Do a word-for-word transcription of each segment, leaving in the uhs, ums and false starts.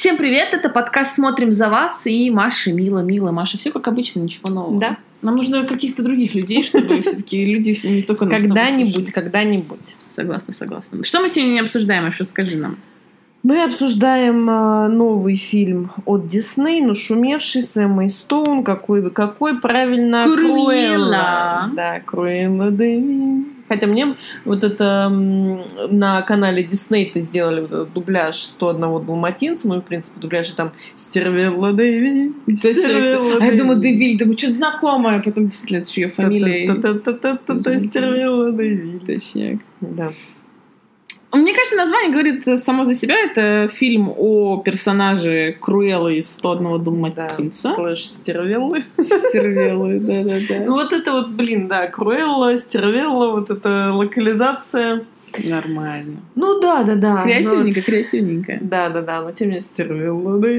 Всем привет, это подкаст «Смотрим за вас» и Маша, Мила, Мила. Маша, все как обычно, ничего нового. Да. Нам нужно каких-то других людей, чтобы все-таки люди не только нас Когда-нибудь, когда-нибудь. Согласна, согласна. Что мы сегодня не обсуждаем, Маша, скажи нам. Мы обсуждаем э, новый фильм от Дисней, нашумевший с Эммой Стоун. Какой, какой правильно? Круэлла. Да, Круэлла Дэви. Хотя мне вот это на канале Дисней-то сделали вот этот дубляж сто одного далматинца. Ну, и, в принципе, дубляж там Стервелла Дэви. Стервелла Дэви. А я думаю, Дэвиль, думаю, что-то знакомое. Потом действительно, это же ее фамилия. Стервелла Дэви. Точняк. Да. Мне кажется, название говорит само за себя. Это фильм о персонаже Круэллы из сто одного далматинца. Да, слэш Стервеллы. Стервеллы, да-да-да. Ну вот это вот, блин, да, Круэлла, Стервелла, вот эта локализация. Нормально. Ну да, да, да. Креативненько, вот... креативненько. Да, да, да, но тем не менее Стервелла, да.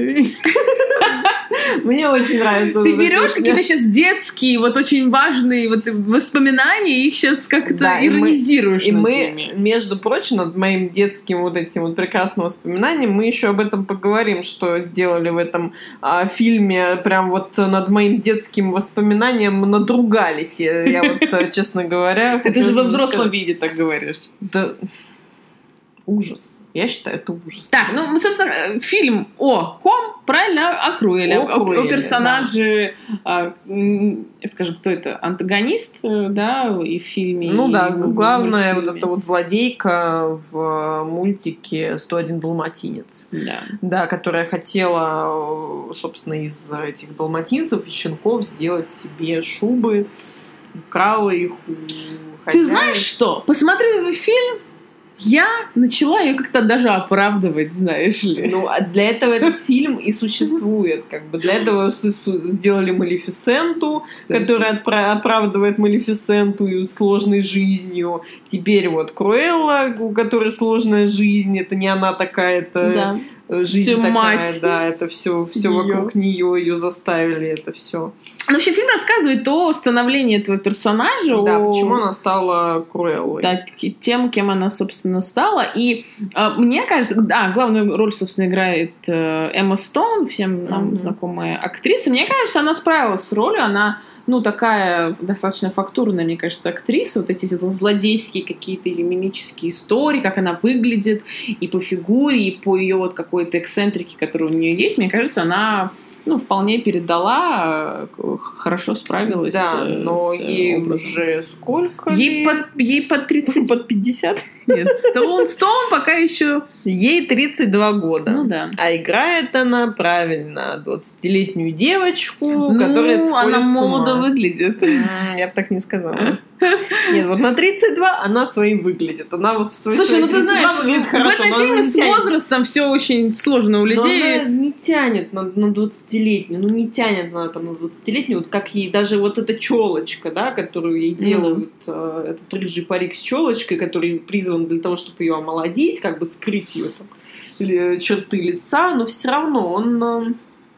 Мне очень нравится. Ты берешь какие-то сейчас детские, вот очень важные вот воспоминания, и их сейчас как-то да, иронизируешь. И мы, и мы, между прочим, над моим детским вот этим вот прекрасным воспоминанием, мы еще об этом поговорим, что сделали в этом а, фильме. Прям вот над моим детским воспоминанием надругались. Я, я вот, честно говоря... Ты же во взрослом виде так говоришь. Да... Ужас. Я считаю, это ужас. Так, ну, мы, собственно, фильм о ком? Правильно, о Круэлле. О, о, о персонаже, да. а, скажем, кто это? Антагонист, да, и в фильме. Ну и да, в, главная в вот эта вот злодейка в мультике «сто один далматинец». Да. Да, которая хотела, собственно, из этих далматинцев и щенков сделать себе шубы, крала их у хозяев. Ты знаешь что? Посмотри этот фильм, я начала ее как-то даже оправдывать, знаешь ли. Ну, а для этого этот фильм и существует. Как бы для этого сделали Малефисенту, которая оправдывает Малефисенту сложной жизнью. Теперь вот Круэлла, у которой сложная жизнь, это не она такая, это... Да. Жизнь всё такая, мать. Да, это все, все вокруг нее, ее заставили, это все. Ну, вообще фильм рассказывает о становлении этого персонажа, да, о... почему она стала Круэллой. Да, тем, кем она, собственно, стала. И э, мне кажется, да, главную роль, собственно, играет э, Эмма Стоун, всем нам mm-hmm. знакомая актриса. Мне кажется, она справилась с ролью, она ну, такая достаточно фактурная, мне кажется, актриса. Вот эти злодейские какие-то или мимические истории, как она выглядит и по фигуре, и по ее вот какой-то эксцентрике, которая у нее есть. Мне кажется, она ну, вполне передала, хорошо справилась. Да, с, но с ей образом. Уже сколько? Ей под, ей под тридцать. Под пятьдесят? Нет, Стоун, Стоун пока еще... Ей тридцать два года. Ну да. А играет она, правильно, двадцатилетнюю девочку, ну, которая сходит она с ума. молодо выглядит. Я бы так не сказала. Нет, вот на тридцать два она своим выглядит. Она вот Слушай, ну ты знаешь, в хорошо, этом фильме с возрастом все очень сложно у людей. Но она не тянет на, на двадцатилетнюю, ну не тянет она там на двадцатилетнюю, вот как ей даже вот эта челочка, да, которую ей делают, mm-hmm. э, этот рыжий парик с челочкой, который призван для того, чтобы ее омолодить, как бы скрыть ее там, или черты лица, но все равно он э,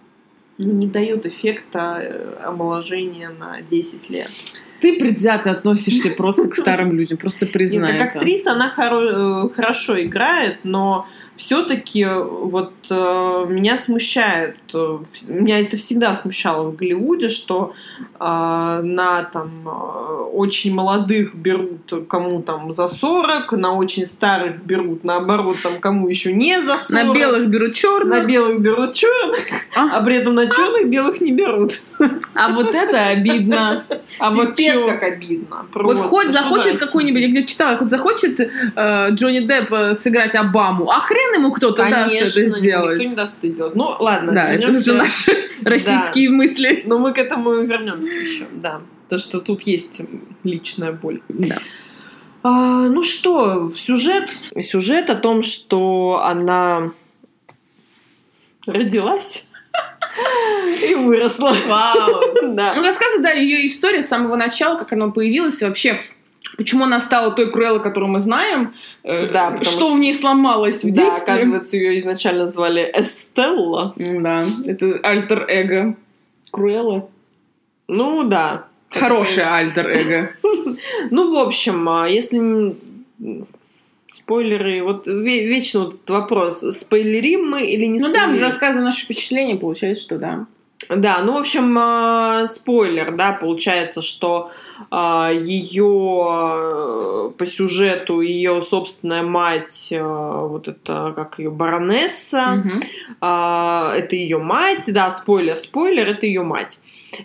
не дает эффекта э, омоложения на десять лет. Ты предвзято относишься просто к старым людям, просто признай. Нет, как актриса она хоро- хорошо играет, но все-таки вот э, меня смущает, э, меня это всегда смущало в Голливуде, что э, на там э, очень молодых берут кому там за сорок, на очень старых берут наоборот там кому еще не за сорок. На белых берут черных. На белых берут черных, а, а при этом на черных белых не берут. А вот это обидно. А вот пипец, как обидно. Просто. Вот хоть захочет какой-нибудь, я где-то читала, хоть захочет э, Джонни Депп сыграть Обаму, а хрен ему кто-то Конечно, даст это сделать. Никто не даст это сделать. Ну, ладно. Да, это уже наши российские да. мысли. Но мы к этому вернемся еще, да. То, что тут есть личная боль. Да. А, ну что, сюжет, сюжет о том, что она родилась и выросла. Вау. Да. Ну, рассказывай, да, ее история с самого начала, как она появилась, и вообще, почему она стала той Круэллой, которую мы знаем, да, что, что в ней сломалось в да, детстве. Да, оказывается, ее изначально звали Эстелла. Да, это альтер-эго Круэллы. Ну, да. Хорошее альтер-эго. Ну, в общем, если спойлеры. Вот вечно вот этот вопрос, спойлерим мы или не спойлерим. Ну да, мы же рассказываем наши впечатления, получается, что да. Да, ну, в общем, спойлер, да, получается, что ее по сюжету, ее собственная мать, вот это, как ее, баронесса, Угу. это ее мать, да, спойлер, спойлер, это ее мать.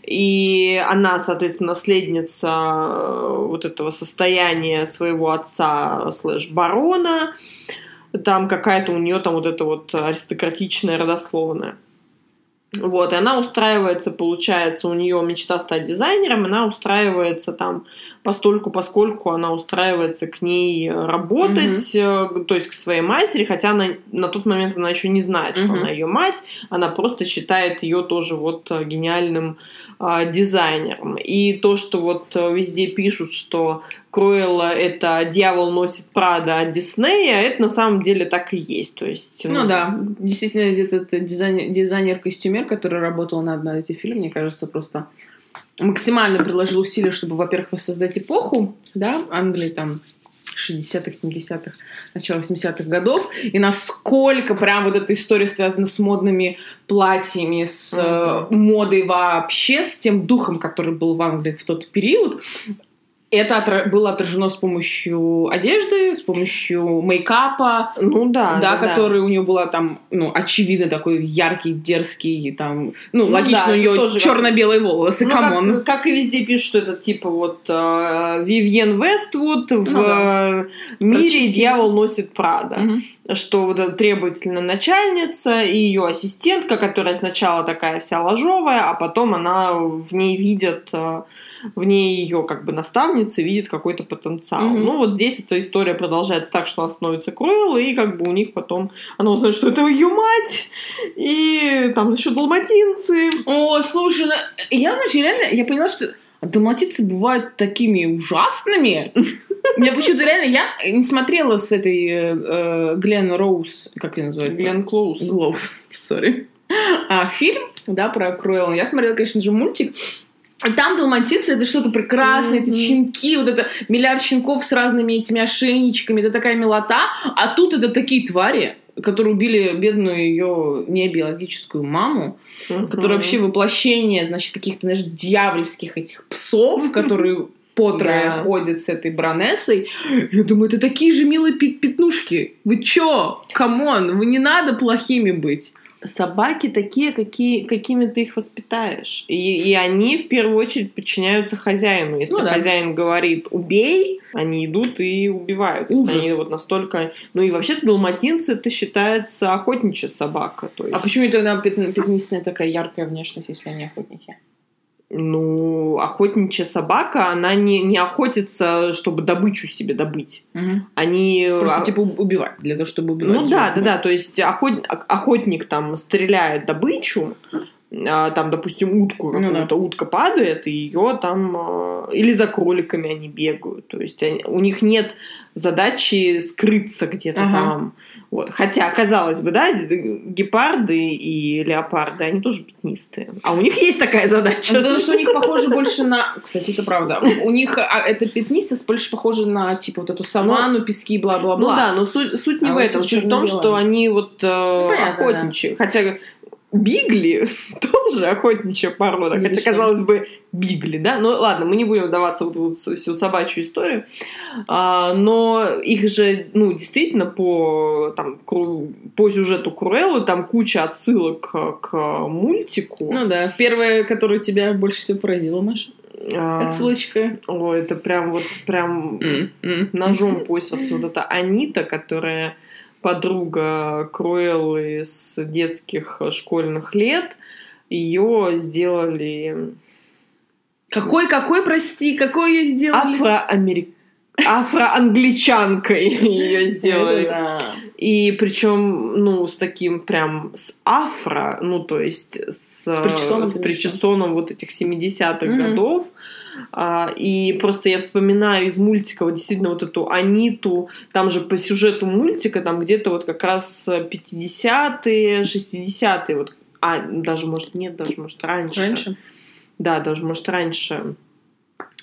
И она, соответственно, наследница вот этого состояния своего отца слэш-барона. Там какая-то у нее там вот эта вот аристократичная родословная. Вот, и она устраивается, получается, у нее мечта стать дизайнером, она устраивается там постольку, поскольку она устраивается к ней работать, mm-hmm. то есть к своей матери, хотя она, на тот момент она еще не знает, что mm-hmm. она ее мать, она просто считает ее тоже вот гениальным э, дизайнером. И то, что вот везде пишут, что Круэлла — это «Дьявол носит Прада» от Диснея, это на самом деле так и есть. То есть, ну, ну да, действительно, где-то это дизайнер, дизайнер-костюмер, который работал над, над этим фильмом, мне кажется, просто максимально приложил усилия, чтобы, во-первых, воссоздать эпоху, да, Англии там шестидесятых, семидесятых, начало семидесятых годов, и насколько прям вот эта история связана с модными платьями, с mm-hmm. э, модой вообще, с тем духом, который был в Англии в тот период. Это отра- было отражено с помощью одежды, с помощью мейкапа, ну да, да, да, который да. у нее была там, ну, очевидно такой яркий, дерзкий, там, ну, ну логично, да, у нее черно-белые как... волосы, ну, камон. Как, как и везде пишут, что это типа вот э, Вивьен Вествуд в ну, да. мире Прочти. «Дьявол носит Прада», угу. что вот эта требовательная начальница и ее ассистентка, которая сначала такая вся ложовая, а потом она в ней видит э, в ней ее как бы наставница видит какой-то потенциал. Mm-hmm. Ну, вот здесь эта история продолжается так, что она становится Круэллой, и как бы у них потом она узнает, что это ее мать, и там еще далматинцы. О, слушай, ну, я, значит, реально, я поняла, что далматинцы бывают такими ужасными. Мне почему-то реально, я не смотрела с этой э, Гленн Роуз, как ее называют? Гленн Клоуз. Клоуз, сори. А фильм, да, про Круэллу. Я смотрела, конечно же, мультик. Там далматинцы — это что-то прекрасное, mm-hmm. это щенки, вот это миллиард щенков с разными этими ошейничками, это такая милота. А тут это такие твари, которые убили бедную ее небиологическую маму, mm-hmm. которая вообще воплощение, значит, каких-то, знаешь, дьявольских этих псов, которые по трое yeah. ходят с этой баронессой. Я думаю, это такие же милые пятнушки. Вы чё? Камон, вы не надо плохими быть. Собаки такие, какие, какими ты их воспитаешь. И, и они в первую очередь подчиняются хозяину. Если ну, да. хозяин говорит «убей», они идут и убивают. Если они вот настолько... Ну и вообще-то далматинцы, это считается охотничья собака. То есть... А почему тогда пятнистая такая яркая внешность, если они охотники? Ну, охотничья собака, она не, не охотится, чтобы добычу себе добыть. Угу. Они... Просто, типа, убивать, для того, чтобы убивать. Ну, да, да, да, то есть охот... охотник там стреляет добычу, там, допустим, утку, ну, какую-то, да. утка падает, и ее там... Или за кроликами они бегают. То есть они... у них нет задачи скрыться где-то ага. там. Вот. Хотя, казалось бы, да, гепарды и леопарды, они тоже пятнистые. А у них есть такая задача. Потому что у них похоже больше на... Кстати, это правда. У них это пятнистость больше похоже на, типа, вот эту саванну, ну, пески, бла-бла-бла. Ну да, но суть, суть не а в этом. Суть в том, что они вот э, ну, охотничьи. Да. Хотя... Бигли тоже охотничья порода. Хотя, казалось бы, бигли, да? Ну, ладно, мы не будем вдаваться вот в всю собачью историю. А, но их же, ну, действительно, по, там, по сюжету Круэллы там куча отсылок к мультику. Ну да, первая, которая тебя больше всего поразила, Маша. Отсылочка. О, это прям вот прям mm-hmm. ножом по сердцу. Вот эта Анита, которая... подруга Круэллы с детских школьных лет, ее сделали... Какой, какой, прости, какой ее сделали? Афроамерик... Афроангличанкой ее сделали. И причем, ну, с таким прям с афро, ну, то есть с, с причесоном, с причесоном вот этих семидесятых mm-hmm. годов. А, и просто я вспоминаю из мультика вот действительно вот эту Аниту, там же по сюжету мультика там где-то вот как раз пятидесятые, шестидесятые, вот, а даже, может, нет, даже, может, раньше. Раньше? Да, даже, может, раньше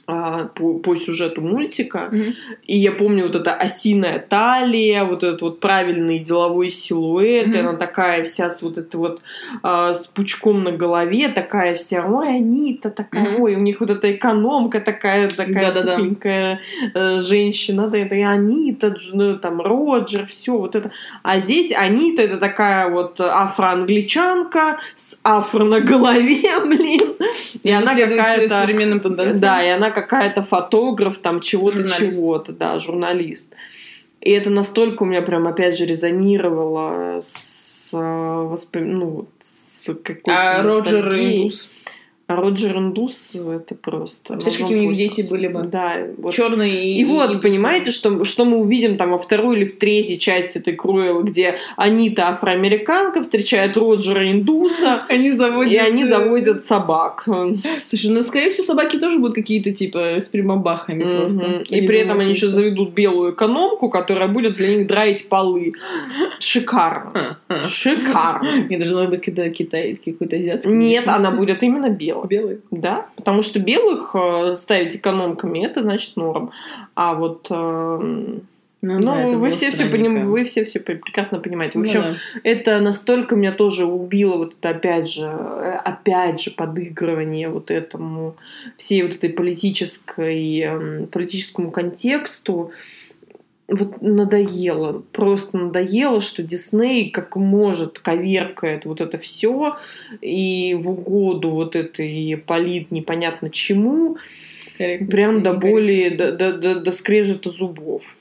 По, по сюжету мультика. Mm-hmm. И я помню вот эта осиная талия, вот этот вот правильный деловой силуэт, mm-hmm. она такая вся с вот это вот а, с пучком на голове, такая вся, ой, Анита такая, mm-hmm. ой, у них вот эта экономка такая, такая пухленькая э, женщина, да, это и Анита, ну, там, Роджер, все вот это. А здесь Анита это такая вот афроангличанка с афро на голове, блин. И она какая-то... современным тенденциям. Да, и она какая-то фотограф, там, чего-то, журналист. чего-то, да, журналист. И это настолько у меня прям, опять же, резонировало с, воспом... ну, с какой-то А Роджер Индус? А Роджер Индус, это просто... Представляешь, какие у них дети были бы? Да. Вот. Черные и... И вот, и... понимаете, что, что мы увидим там во второй или в третьей части этой Круэллы, где Анита афроамериканка встречает Роджера Индуса, они заводят... и они заводят собак. Слушай, ну, скорее всего, собаки тоже будут какие-то, типа, с прямобахами mm-hmm. просто. И при этом они еще заведут белую экономку, которая будет для них драить полы. Шикарно. Шикарно. Не должно быть Китай, какой-то азиатский. Нет, она будет именно белой. Белый? Да, потому что белых э, ставить экономками, это значит норм. А вот... Э, ну, ну да, вы, все все поним... вы все все прекрасно понимаете. В общем, ну, да. это настолько меня тоже убило, вот это опять же, опять же, подыгрывание вот этому, всей вот этой политической, э, политическому контексту. Вот надоело, просто надоело, что Дисней как может коверкает вот это все и в угоду вот этой полит непонятно чему, корректности, прям до боли, до, до, до, до скрежета зубов.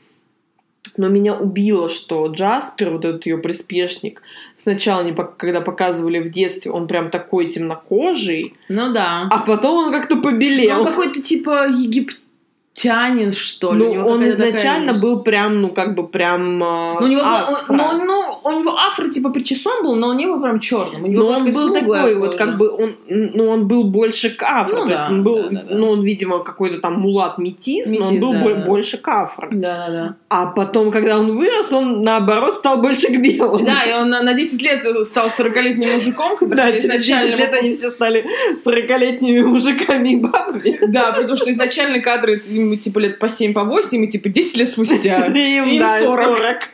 Но меня убило, что Джаспер, вот этот ее приспешник, сначала, не, когда показывали в детстве, он прям такой темнокожий. Ну да. А потом он как-то побелел. Ну, он какой-то типа египтянин. Тянин, что ли? Ну, он изначально такая... был прям, ну, как бы прям ну, у него афро. Был, ну, ну, у него афро, типа, причесон был, но он не был прям черным. Но он был такой вот, как бы, он, ну, он был больше к афро. Ну, то да, есть он был, да, да, да. ну, он, видимо, какой-то там мулат-метис, но он был да, бо- да. больше к афро. Да, да, да. А потом, когда он вырос, он, наоборот, стал больше к белому. Да, и он на десять лет стал сорокалетним мужиком. Да, через десять лет они все стали сорокалетними мужиками и бабами. Да, потому что изначально кадры, типа, лет по семь, по восемь, и типа десять лет спустя им сорок.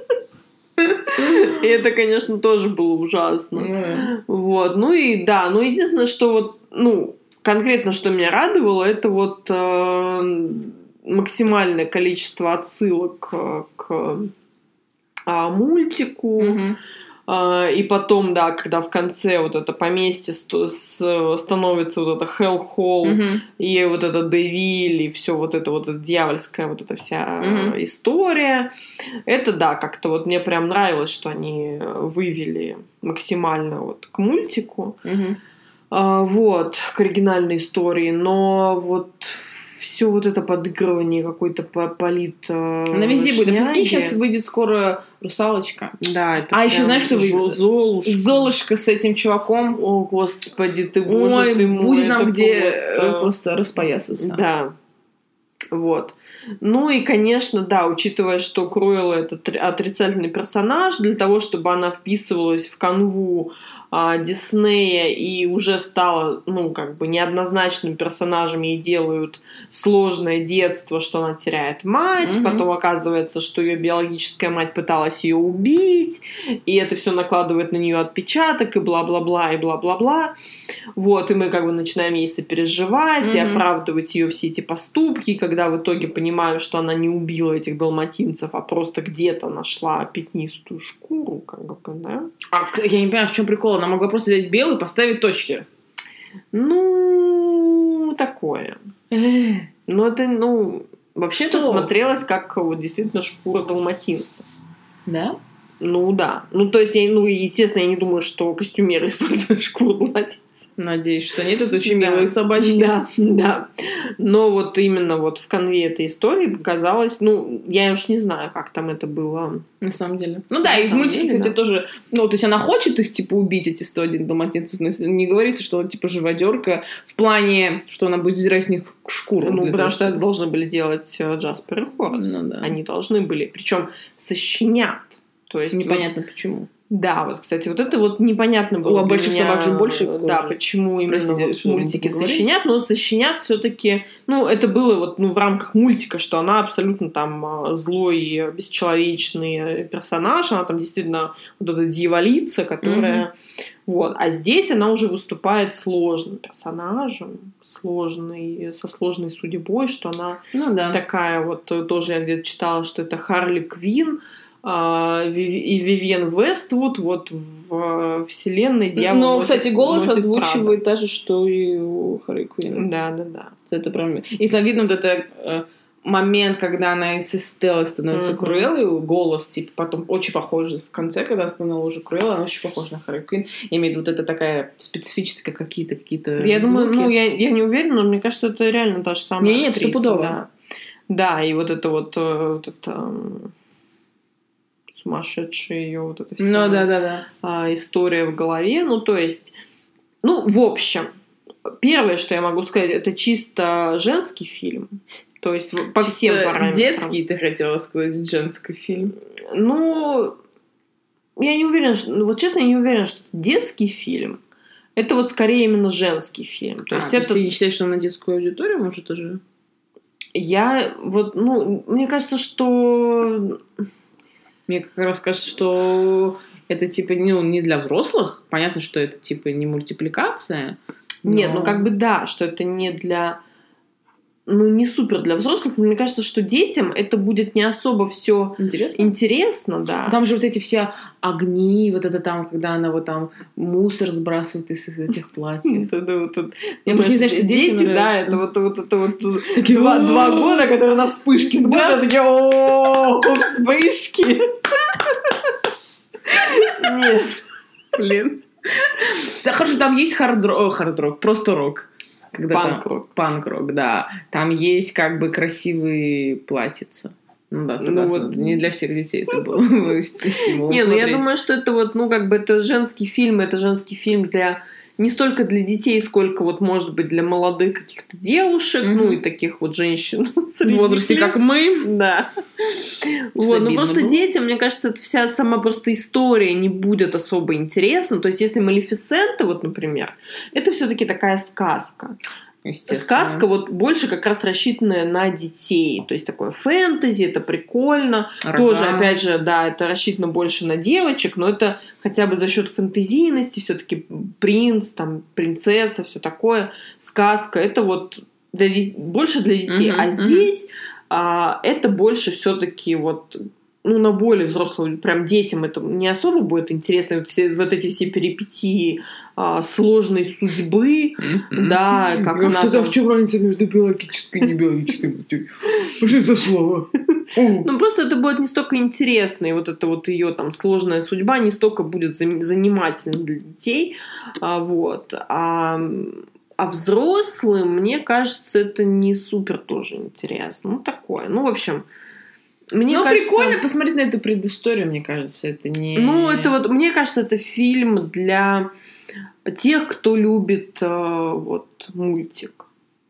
И это, конечно, тоже было ужасно. Вот, ну и да, ну единственное, что вот, ну, конкретно, что меня радовало, это вот максимальное количество отсылок к мультику. И потом, да, когда в конце вот это поместье становится вот это Хелл-Холл, mm-hmm. и вот это Девиль, и все вот это вот это дьявольская вот эта вся mm-hmm. история. Это, да, как-то вот мне прям нравилось, что они вывели максимально вот к мультику. Mm-hmm. А, вот, к оригинальной истории. Но вот все вот это подыгрывание какой-то полит. Она везде будет. А прикинь, сейчас выйдет скоро «Русалочка». Да, это а еще знаешь, что выйдет? Золушка. Золушка с этим чуваком. О, господи, ты, боже Ой, ты мой. Будет нам где просто... просто распоясаться. Да. Вот. Ну и, конечно, да, учитывая, что Круэлла — это отрицательный персонаж, для того, чтобы она вписывалась в канву а, Диснея и уже стала, ну, как бы неоднозначным персонажем, ей делают сложное детство, что она теряет мать, mm-hmm. потом оказывается, что ее биологическая мать пыталась ее убить, и это все накладывает на нее отпечаток, и бла-бла-бла, и бла-бла-бла. Вот, и мы как бы начинаем ей сопереживать, mm-hmm. и оправдывать ее все эти поступки, когда в итоге понимаю, что она не убила этих далматинцев, а просто где-то нашла пятнистую шкуру, как бы, да? А я не понимаю, в чем прикол? Она могла просто взять белую и поставить точки. Ну, такое. Ну, это, ну, вообще-то что? Смотрелось как вот действительно шкура далматинца. Да? Ну, да. Ну, то есть, я, ну, естественно, я не думаю, что костюмеры используют шкуру далматинца. Надеюсь, что нет, это очень милые собачки. Да, да. Но вот именно вот в конве этой истории показалось, ну, я уж не знаю, как там это было. На самом деле. Ну да, и в мультике, кстати, да. тоже, ну, то есть она хочет их, типа, убить, эти сто один далматинцев, но не говорится, что она, типа, живодерка в плане, что она будет сдирать с них шкуру. Ну, потому что это должны были делать Джаспер и Хорас. Ну, да. Они должны были, причем со щенят. То есть непонятно вот, почему. Да, вот, кстати, вот это вот непонятно было. У больших меня, собак же больше да, кожи. почему именно Простите, вот что мультики говорим? со щенят, но со щенят все-таки, ну, это было вот ну, в рамках мультика, что она абсолютно там злой, бесчеловечный персонаж, она там действительно вот эта дьяволица, которая... Mm-hmm. Вот. А здесь она уже выступает сложным персонажем, сложной, со сложной судьбой, что она ну, да. такая вот, тоже я где-то читала, что это Харли Квинн, и Вивиен Вествуд вот в вселенной «Дьявол Но, носит, кстати, голос носит озвучивает Прада. та же, что и у Харли Квинн. Да, да, да. Это прям... И там видно вот это э, момент, когда она из Эстеллы становится uh-huh. Круэллой, голос, типа, потом очень похож в конце, когда она становилась уже Круэллой, она очень похожа на Харли Квинн. Имеет вот это такая специфическая какие-то какие-то Я звуки. думаю, ну, я, я не уверена, но мне кажется, это реально та же самая Нет, актриса. стопудово. Да. Да, и вот это вот, вот это... сумасшедшая ее вот эта вся ну, да, да, да. а, история в голове. Ну, то есть, ну, в общем, первое, что я могу сказать, это чисто женский фильм. То есть, по чисто всем параметрам. Детский, ты хотела сказать, женский фильм? Ну, я не уверена, что... Ну, вот честно, я не уверена, что это детский фильм. Это вот скорее именно женский фильм. То а, есть, то это... есть ты не считаешь, что на детскую аудиторию, может, уже? Я вот, ну, мне кажется, что... Мне как раз кажется, что это, типа, ну, не для взрослых. Понятно, что это, типа, не мультипликация. Но... Нет, ну, как бы да, что это не для... Ну, не супер для взрослых, но мне кажется, что детям это будет не особо все интересно. интересно, да. Там же вот эти все огни, вот это там, когда она вот там мусор сбрасывает из этих платьев. Я просто не знаю, что дети, да, это вот это вот два года, которые на вспышки смотрят, такие, о, вспышки. Нет. Блин. Да, хорошо, там есть хард-рок, хард-рок, просто рок. Панк-рок. Панк-рок, да. Там есть как бы красивые платьица. Ну да, согласна. Ну, вот... Не для всех детей это было стимулом. Не, ну я думаю, что это вот, ну как бы это женский фильм, это женский фильм для... Не столько для детей, сколько вот, может быть, для молодых каких-то девушек, mm-hmm. ну и таких вот женщин. В возрасте, как мы. Да. Вот, ну просто было. Детям, мне кажется, это вся сама просто история не будет особо интересна. То есть, если Малефисента, вот, например, это все-таки такая сказка. Сказка вот больше как раз рассчитанная на детей. То есть такое фэнтези, это прикольно. Рога. Тоже, опять же, да, это рассчитано больше на девочек, но это хотя бы за счет фэнтезийности, все-таки принц, там, принцесса, все такое, сказка. Это вот для, больше для детей. Uh-huh, а здесь uh-huh. а, это больше все-таки вот. Ну, на более взрослую, прям детям это не особо будет интересно. Вот, все, вот эти все перипетии а, сложной судьбы, mm-hmm. да, как а она... Что-то там... в чем разница между биологической и небиологической материей? Что это слово? Ну, просто это будет не столько интересно, и вот эта вот ее там сложная судьба не столько будет занимательной для детей, а, вот. А... А взрослым, мне кажется, это не супер тоже интересно. Ну, такое. Ну, в общем... Мне ну, кажется, прикольно посмотреть на эту предысторию, мне кажется, это не... Ну, это вот, мне кажется, это фильм для тех, кто любит э, вот мультик.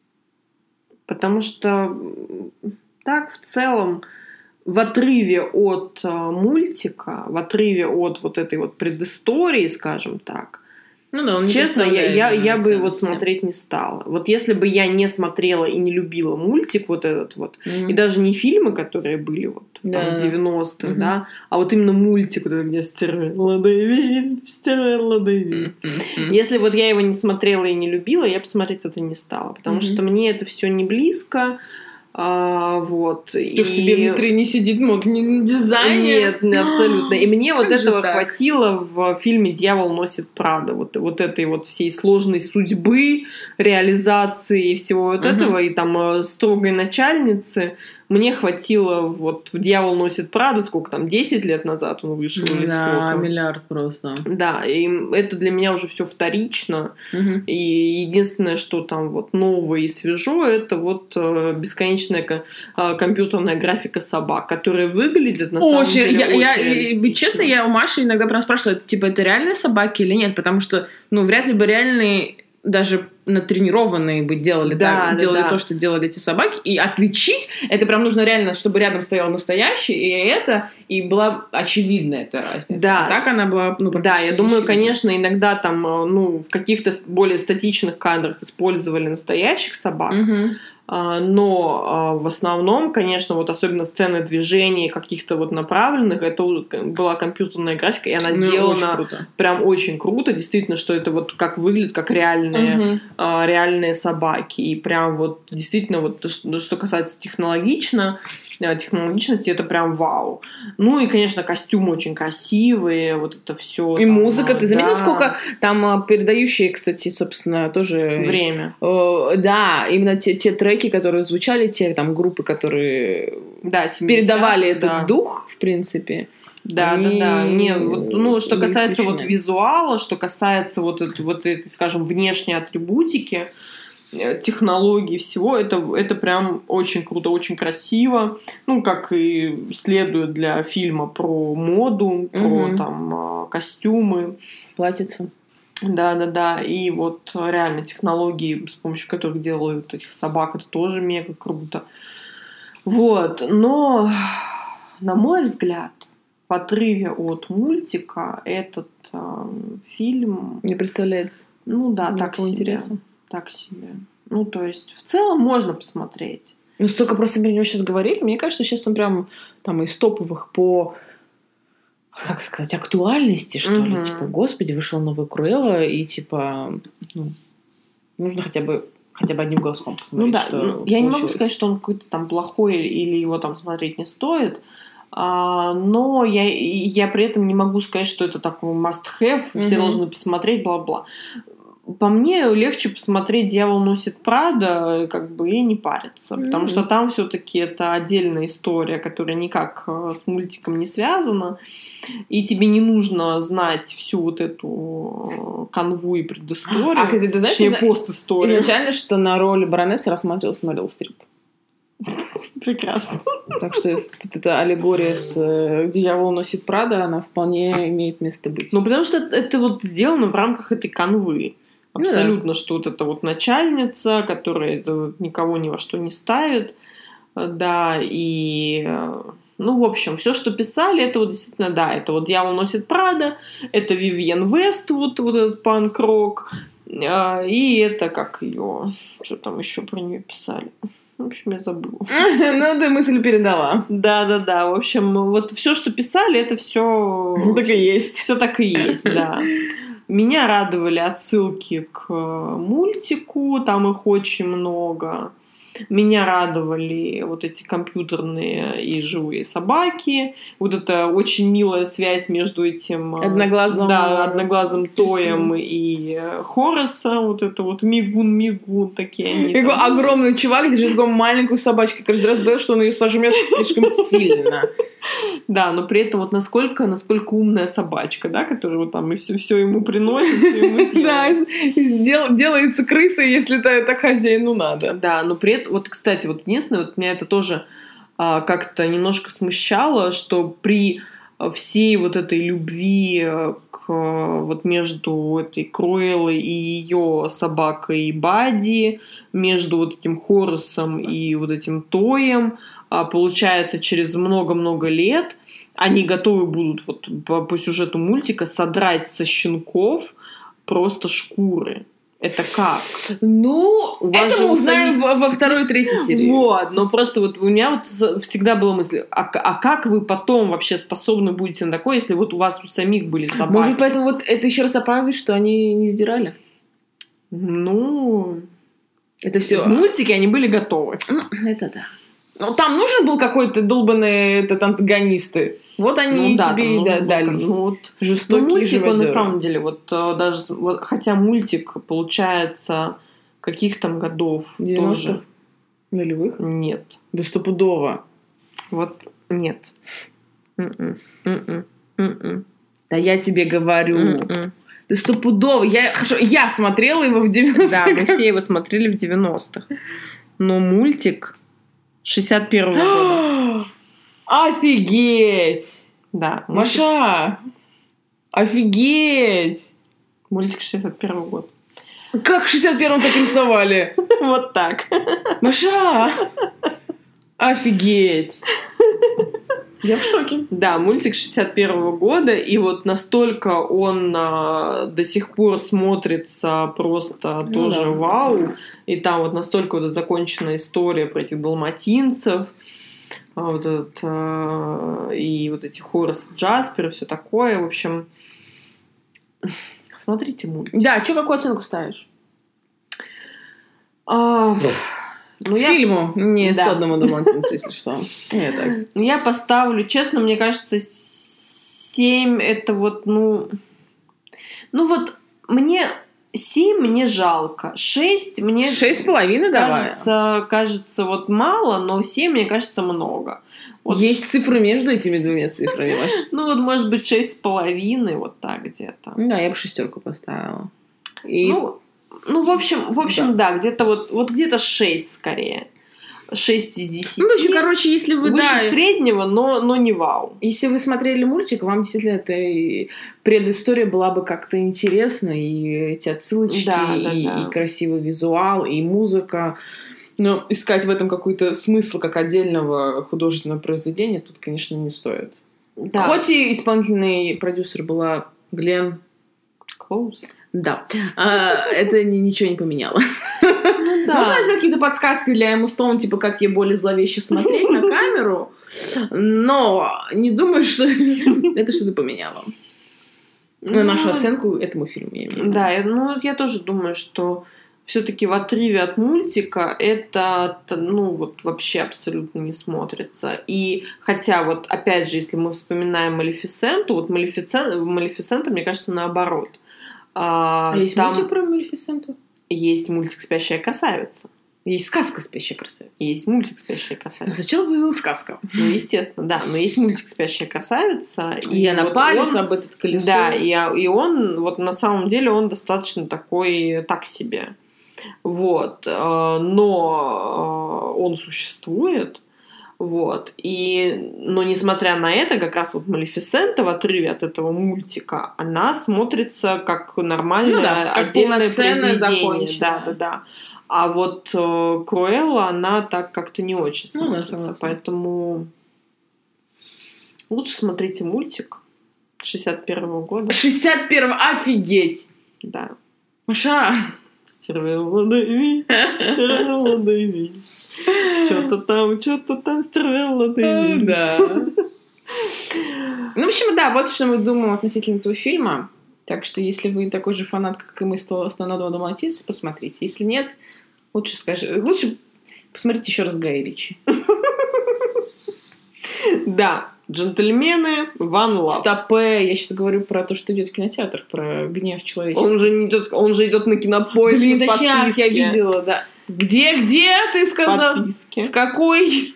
Потому что так, в целом, в отрыве от э, мультика, в отрыве от вот этой вот предыстории, скажем так, ну да, он честно, я, я, я бы вот смотреть не стала. Вот если бы я не смотрела и не любила мультик вот этот вот, mm-hmm. и даже не фильмы, которые были вот да. там в девяностых, mm-hmm. да, а вот именно мультик, вот, где Стелла Дэвид, Стелла Дэвид. Mm-hmm. Если вот я его не смотрела и не любила, я бы смотреть это не стала, потому mm-hmm. что мне это все не близко. А, вот. То и... в тебе внутри не сидит модный дизайнер? Нет, абсолютно. И мне вот этого так? хватило в фильме «Дьявол носит Прада». Вот, вот этой вот всей сложной судьбы, реализации и всего вот uh-huh. этого, и там строгой начальницы. Мне хватило вот в «Дьявол носит Прада», сколько там, десять лет назад он вышел или да, сколько? миллиард просто. Да, и это для меня уже все вторично. Uh-huh. И единственное, что там вот новое и свежо, это вот бесконечная компьютерная графика собак, которые выглядят на самом очень, деле я, очень я, реалистично. Честно, я у Маши иногда прям спрашиваю, типа, это реальные собаки или нет? Потому что, ну, вряд ли бы реальные даже натренированные бы делали, да, так, да, делали да. то, что делали эти собаки, и отличить, это прям нужно реально, чтобы рядом стоял настоящий, и это, и была очевидна эта разница. Да. А так она была, ну, Да, я думаю, очевидна. конечно, иногда там, ну, в каких-то более статичных кадрах использовали настоящих собак, Угу. но в основном, конечно, вот особенно сцены движений каких-то вот направленных, это была компьютерная графика, и она Ну, сделана очень круто. прям очень круто, действительно, что это вот как выглядит, как реальные, Угу. реальные собаки, и прям вот действительно вот что касается технологично, технологичности, это прям вау. Ну и, конечно, костюмы очень красивые, вот это все. И там, музыка, ты заметила, да. сколько там передающие, кстати, собственно, тоже... Время. Э, да, именно те, те треки, которые звучали, те там группы, которые да, передавали этот да. дух, в принципе. Да, они... да, да. Не, вот, ну, что касается исключены. вот визуала, что касается вот, это, вот этой, скажем, внешней атрибутики, технологий, всего, это, это прям очень круто, очень красиво. Ну, как и следует для фильма про моду, про Угу. там костюмы. Платьица. Да-да-да. И вот реально технологии, с помощью которых делают этих собак, это тоже мега круто. Вот. Но, на мой взгляд, в отрыве от мультика этот э, фильм... Не представляет. Ну да, так себе. Интереса. Так себе. Ну, то есть, в целом можно посмотреть. Ну, столько просто про него сейчас говорили. Мне кажется, сейчас он прям там из топовых по, как сказать, актуальности, что Угу. ли. Типа, господи, вышел новый Круэлла, и типа, ну, нужно хотя бы хотя бы одним глазком посмотреть. Ну да, что ну, я получилось. не могу сказать, что он какой-то там плохой или его там смотреть не стоит. А, но я, я при этом не могу сказать, что это такой must-have, угу. все должны посмотреть, бла-бла. По мне легче посмотреть «Дьявол носит Прада», как бы, и не париться, mm-hmm. потому что там все-таки это отдельная история, которая никак с мультиком не связана, и тебе не нужно знать всю вот эту канву и предысторию, а, ты, ты знаешь, точнее, постисторию. Изначально, что на роль баронессы рассматривался Мэрил Стрип. Прекрасно. Так что тут эта аллегория с «Дьявол носит Прада», она вполне имеет место быть. Ну, потому что это вот сделано в рамках этой канвы. Абсолютно, ну, да. Что вот эта вот начальница, которая это никого ни во что не ставит, да, и, ну, в общем, все, что писали, это вот действительно, да, это вот «Дьявол носит Прада», это Вивьен Вествуд, вот этот панк-рок, и это как ее, что там еще про нее писали. В общем, я забыла. Ну, ты мысль передала. Да, да, да. В общем, вот все, что писали, это все так и есть. Все так и есть, да. Меня радовали отсылки к мультику, там их очень много. Меня радовали вот эти компьютерные и живые собаки. Вот эта очень милая связь между этим... Одноглазым. Да, одноглазым Тоем и Хорасом. Вот это вот мигун-мигун такие они. Такой там... огромный чувак держит такой маленькую собачку. Каждый раз боюсь, что он ее сожмет слишком сильно. Да, но при этом вот насколько, насколько умная собачка, да, которая вот там и все, все ему приносит, все ему делает. Да, делается крысой, если это хозяину надо. Да, но при этом, вот, кстати, вот единственное, вот меня это тоже а, как-то немножко смущало, что при всей вот этой любви к, вот между этой Круэллой и ее собакой Бадди, между вот этим Хорасом и вот этим Тоем, получается, через много-много лет они готовы будут вот по, по сюжету мультика содрать со щенков просто шкуры. Это как? Ну, у вас это мы узнаем самих... во второй и третьей серии. Вот, но просто вот у меня вот всегда была мысль, а, а как вы потом вообще способны будете на такое, если вот у вас у самих были собаки? Может, поэтому вот это еще раз оправдывает, что они не сдирали? Ну... Это все. В мультике они были готовы. Ну, это да. Ну, там нужен был какой-то долбанный этот антагонисты. Вот они ну, да, тебе и да, дались. Ну, вот, жестокие ну, мультик, живодеры. Он, на самом деле, вот даже, вот, хотя мультик, получается, каких там годов девяностых? Тоже... Нулевых? Нет. Да стопудово. Вот нет. Mm-mm. Mm-mm. Mm-mm. Да я тебе говорю. Mm-mm. Да стопудово. Я, хорошо, я смотрела его в девяностых. Да, мы все его смотрели в девяностых. Но мультик шестьдесят первого года. Офигеть! Да. Маша! Офигеть! Мультик шестьдесят первого года. Как в шестьдесят первом так рисовали? Вот так. Маша! Офигеть! Я в шоке. Да, мультик шестьдесят первого года, и вот настолько он а, до сих пор смотрится просто ну, тоже да. вау. И там вот настолько вот законченная история про этих далматинцев, вот этот, а, и вот эти Хорас Джаспер, и все такое. В общем, смотрите мультик. Да, что, какую оценку ставишь? А... Ну, фильму, я... не сто одному далматинцу, если что. Не так. Я поставлю, честно, мне кажется, семь это вот, ну... Ну вот, мне... семь мне жалко. шесть мне... Шесть с половиной давай. Кажется, кажется, вот мало, но семь мне кажется много. Вот. Есть цифры между этими двумя цифрами. Ну вот, может быть, шесть с половиной, вот так где-то. Да, я бы шестерку поставила. И... Ну... Ну, в общем, в общем, да, да где-то вот, вот где-то шесть скорее. шесть из десяти. Ну, в общем, короче, если вы... Выше да, среднего, но, но не вау. Если вы смотрели мультик, вам действительно эта предыстория была бы как-то интересна. И эти отсылочки, да, да, и, да. и красивый визуал, и музыка. Но искать в этом какой-то смысл как отдельного художественного произведения тут, конечно, не стоит. Да. Хоть и исполнительный продюсер была Глен Клоуз. Да, а, это ничего не поменяло. Ну, да. Можно сделать какие-то подсказки для Эммы Стоун, типа, как ей более зловеще смотреть на камеру, но не думаю, что это что-то поменяло. На нашу ну, оценку этому фильму, я имею в виду. Да, ну, я тоже думаю, что все-таки в отрыве от мультика это, ну, вот вообще абсолютно не смотрится. И хотя вот, опять же, если мы вспоминаем Малефисенту, вот Малефисента, Малефисента, мне кажется, наоборот. А, есть там мультик про Малефисенту? Есть мультик «Спящая красавица». Есть сказка «Спящая красавица». Есть мультик «Спящая красавица». Но сначала появилась сказка. Ну, естественно, да. Но есть мультик «Спящая красавица». И я вот напались об этот колесо. Да, и, и он, вот на самом деле, он достаточно такой, так себе. Вот. Но он существует. Вот. И, но несмотря на это, как раз вот Малефисента в отрыве от этого мультика, она смотрится как нормальное ну да, отдельное произведение. Да, да, да. А вот э, Круэлла, она так как-то не очень смотрится. Ну, да, поэтому лучше смотрите мультик шестьдесят первого года. шестьдесят первого, офигеть! Да. Маша! Стервелла Дэви, Стервелла Дэви. Что-то там, что-то там стервелла Дэви. Да. Ну, в общем, да, вот что мы думаем относительно этого фильма. Так что, если вы такой же фанат, как и мы, сто одного далматинца, посмотрите. Если нет, лучше скажи, лучше посмотрите еще раз Гая Ричи. Да, джентльмены, One Love. Стопэ, я сейчас говорю про то, что идет в кинотеатрах, про гнев человечества. Он же не идет, он же идет на Кинопоиск. Блин, да сейчас я видела, да. Где, где, ты сказал? Подписки. В какой?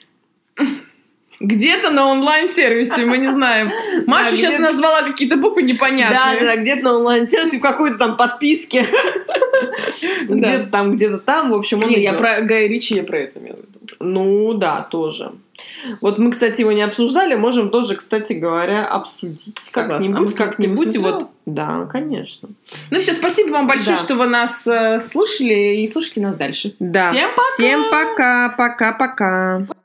Где-то на онлайн-сервисе, мы не знаем. Маша да, сейчас назвала какие-то буквы непонятные. Да, да, где-то на онлайн-сервисе, в какой-то там подписке. Где-то там, где-то там, в общем, он Не, я про Гая Ричи, я про это имела в виду. Ну, да, тоже. Вот мы, кстати, его не обсуждали, можем тоже, кстати говоря, обсудить. Как-нибудь, а как-нибудь. Вот... Да, конечно. Ну все, спасибо вам большое, да. что вы нас э, слушали, и слушайте нас дальше. Да. Всем пока! Всем пока, пока-пока.